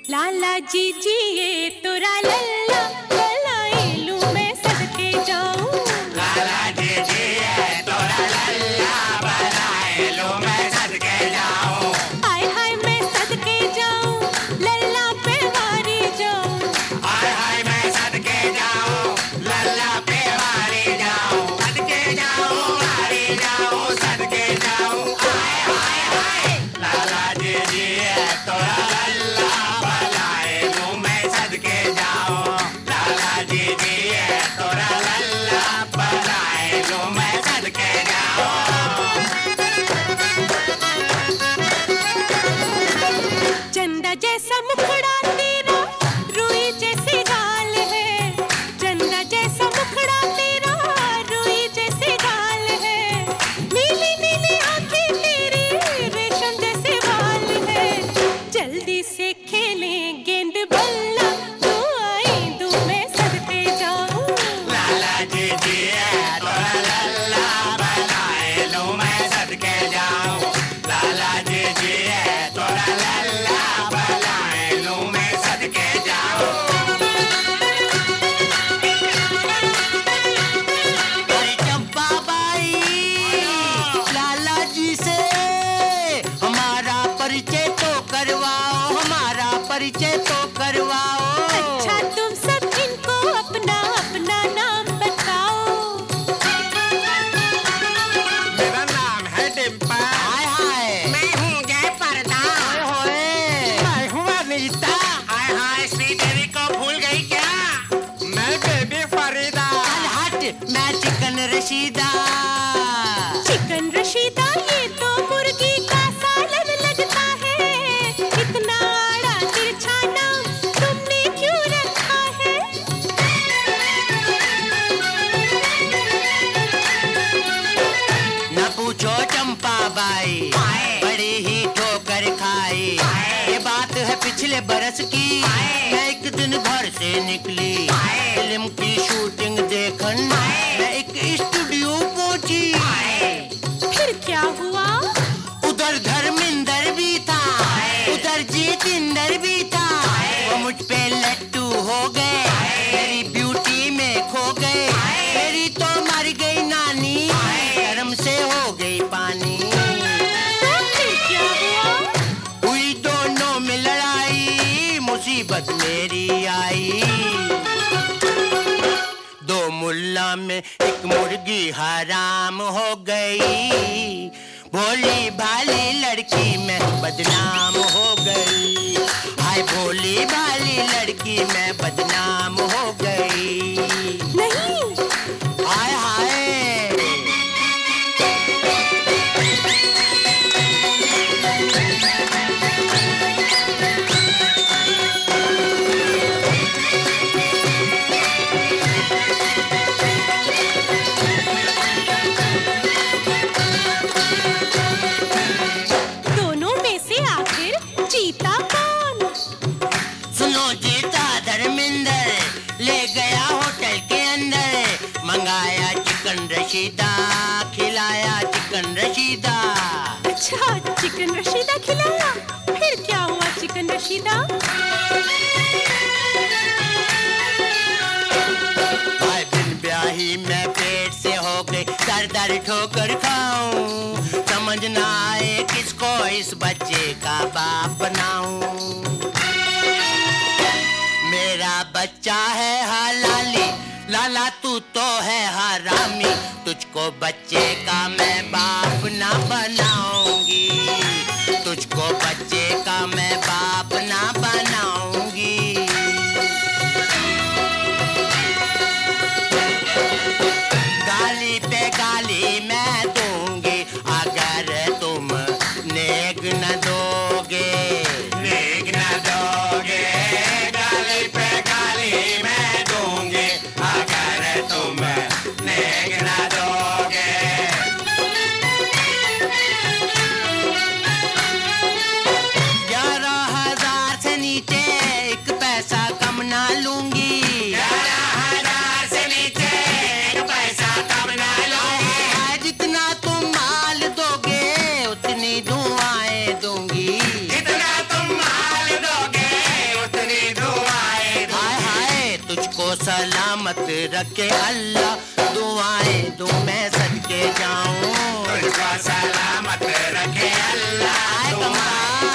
लाला जी जिए तोरा लल्ला बनाए लूं मैं सदके जाऊं। लाला जी जिए तोरा लल्ला बनाए लूं मैं सदके जाऊं। हाय हाय मैं सदके जाऊं लल्ला पे वारी जाऊं। हाय हाय मैं सदके जाऊं लल्ला पे वारी जाऊं। सदके जाऊं वारी जाऊं सदके जाऊं। हाय हाय हाय लाला जी जिए तोरा लल्ला बनाए लूं मैं सदके जाऊं। लाला जी जिए तोरा लल्ला बनाए लूं मैं सदके जाऊं। चंदा जैसा मुखड़ा तेरा रुई जैसी गाल है। चंदा जैसा मुखड़ा तेरा रुई जैसी गाल है। नीली नीली आंखें तेरी रेशम जैसे बाल है। जल्दी से खेलें गेंद बल्ला तू आई दूं मैं सदके जाऊं। लाला जी जिए तोरा लल्ला बनाए लूं मैं सदके जाऊं। लाला जी जिए तोरा लल्ला बनाए लूं मैं सदके जाऊं। अरे चंपा बाई, लाला जी से हमारा परिचय तो करवाओ, हमारा परिचय तो करवाओ। अच्छा तुम सब इनको अपना अपना नाम बताओ। मेरा नाम है डिम्पल। हाय हाय, मैं हूँ जय पर्दा। होए मैं हूँ अनीता। हाय हाय श्रीदेवी को भूल गई क्या? मैं बेबी फरीदा। चल हट, मैं चिकन रशीदा। चिकन रशीदा ये तो मुर्गी का सालन लगता है। इतना आड़ा तिरछा नाम तुमने क्यों रखा है? न पूछो चंपा बाई, बड़ी ही ठोकर खाई। ये बात है पिछले बरस की, मैं एक दिन घर से निकली फिल्म की शूटिंग देखन। मैं एक स्टूडियो पहुंची, फिर क्या हुआ? उधर धर्मिंदर भी था, उधर जितेंद्र भी था। वो मुझ पे लट्टू हो गए, मेरी ब्यूटी में खो गए। मेरी तो मर गई नानी, शर्म से हो गई पानी। तो फिर क्या हुआ? हुई दोनों में लड़ाई, मुसीबत मेरी आई। दो मुल्ला में एक मुर्गी हराम हो गई। भोली भाली लड़की में बदनाम हो गई। हाय भोली भाली लड़की में बदनाम हो गई। नहीं हाय हाय, दोनों में से आखिर जीता कौन? सुनो जीता धर्मिंदर, ले गया होटल के अंदर। मंगाया चिकन रशीदा, खिलाया चिकन रशीदा। अच्छा चिकन रशीदा खिलाया। फिर क्या हुआ चिकन रशीदा? हाय बिन ब्याही मैं पेट से हो गई, दर दर ठोकर खाऊं। समझ ना आए किसको इस बच्चे का बाप बनाऊं। मेरा बच्चा है हलाली, लाला तू तो है हरामी। तुझको बच्चे का मैं बाप ना बनाऊंगी, तुझको बच्चे का मैं बाप ना बनाऊंगी। गाली पे गाली मैं दूंगी, अगर तुम नेग न दोगे। नेग न दोगे, गाली पे गाली मैं दूंगी। अगर तुम नेग न दोगे। तुझको सलामत रखे अल्लाह, दुआएं दूं मैं सदके जाऊं, तुझको सलामत रखे अल्लाह, दुआएं